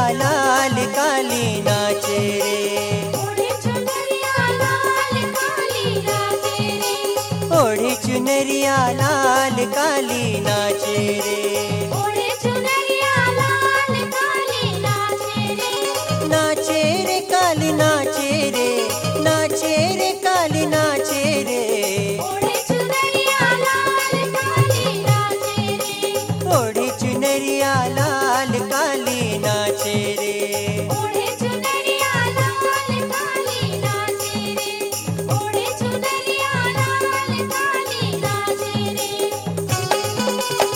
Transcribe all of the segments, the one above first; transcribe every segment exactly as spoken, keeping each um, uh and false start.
लाल काली नाचे रे, ओढ़े चुनरिया लाल काली नाचे रे, ओढ़े चुनरिया लाल काली नाचे रे, ओढ़े चुनरिया लाल काली नाचे रे, नाचे रे काली नाचे रे, नाचे रे काली नाचे रे, ओढ़े चुनरिया लाल काली नाचे रे, ओढ़े चुनरिया लाल काली नाचे रे, ओढ़े चुनरिया लाल काली नाचे रे, ओढ़े चुनरिया लाल काली नाचे रे।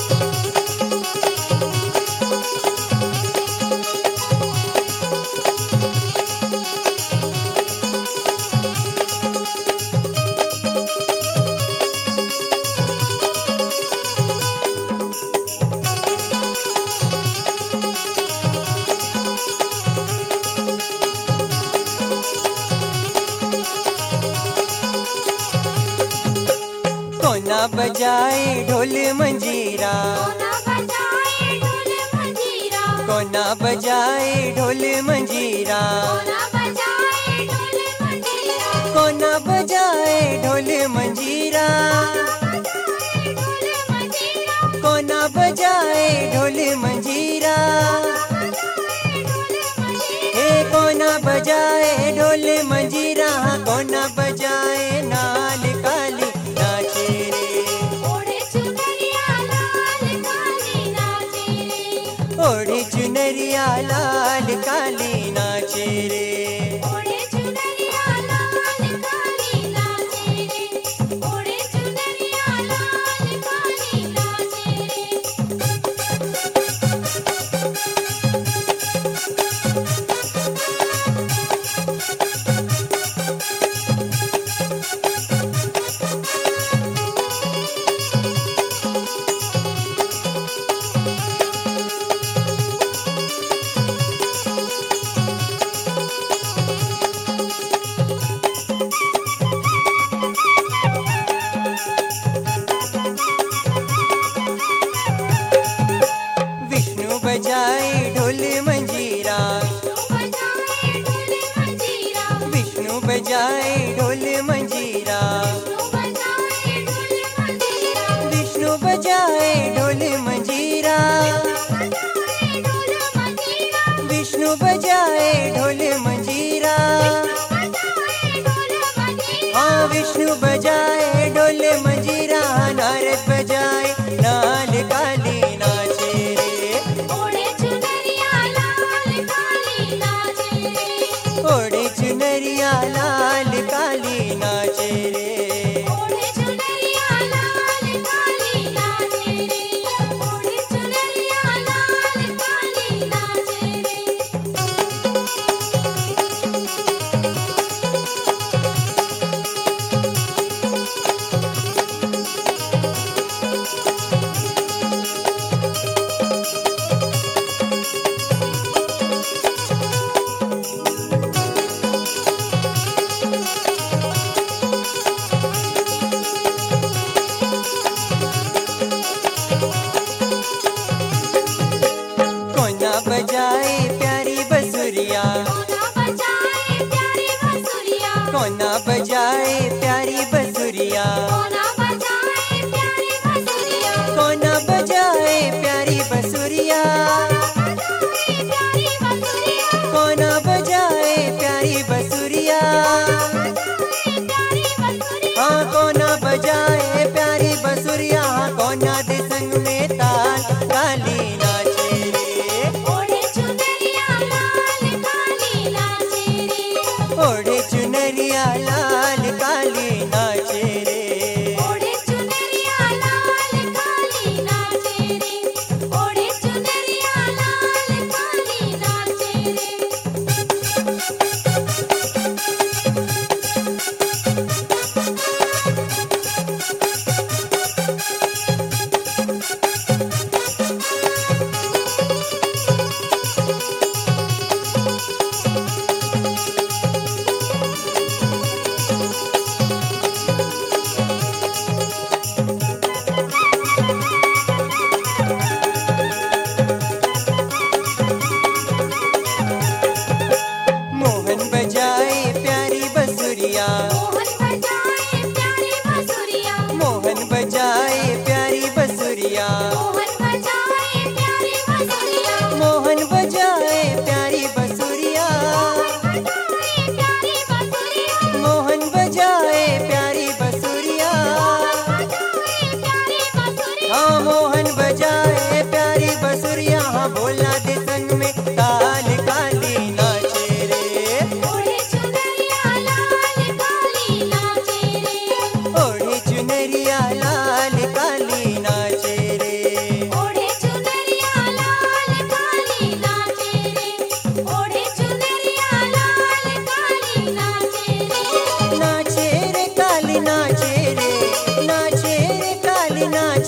कोना बजाए ढोल मंजीरा, कोना बजाए ढोल मंजीरा, कोना बजाए ढोल मंजीरा, कोना बजाए ढोल मंजीरा, कोना बजाए ढोल मंजीरा, कोना बजाए ढोल कोना बजाए ढोल मंजीरा, मंजीरा, कोना बजाए नाल काली नाचे रे, ओढ़े चुनरिया लाल काली नाचे रे, ओढ़े चुनरिया लाल काली नाचे रे, ओढ़े चुनरिया लाल काली नाचे रे, ओढ़े चुनरिया लाल काली नाचे रे। विष्णु बजाए ढोल मंजीरा, बजाए ढोल मंजीरा, विष्णु बजाए ढोल मंजीरा, बजाए ढोल मंजीरा, विष्णु बजाए ढोल मंजीरा, बजाए ढोल मंजीरा, विष्णु बजाए ढोल मंजीरा, बजाए ढोल मंजीरा, हाँ विष्णु बजाए ढोल मंजीरा, नारद बजाए नाल काली नाचे रे, ओढ़े चुनरिया लाल काली नाचे रे, ओढ़े चुनरिया लाल काली नाचे रे, ओढ़े चुनरिया लाल काली नाचे रे, ओढ़े चुनरिया लाल काली नाचे रे। कोना बजाए प्यारी बसुरिया, कोना बजाए प्यारी बंसुरिया, कोना बजाए प्यारी बसुरिया, कोना बजाए प्यारी बंसुरिया, कोना बजाए प्यारी बसुरिया, बजाए प्यारी बंसुरिया, कोना बजाए प्यारी बसुरिया, बजाए प्यारी बंसुरिया, हाँ कोना बजाए प्यारी बसुरिया, हाँ कोना दे संग में ताल काली नाचे रे, ओढ़े चुनरिया लाल काली नाचे रे, ओढ़े चुनरिया लाल नाचे रे काली नाचे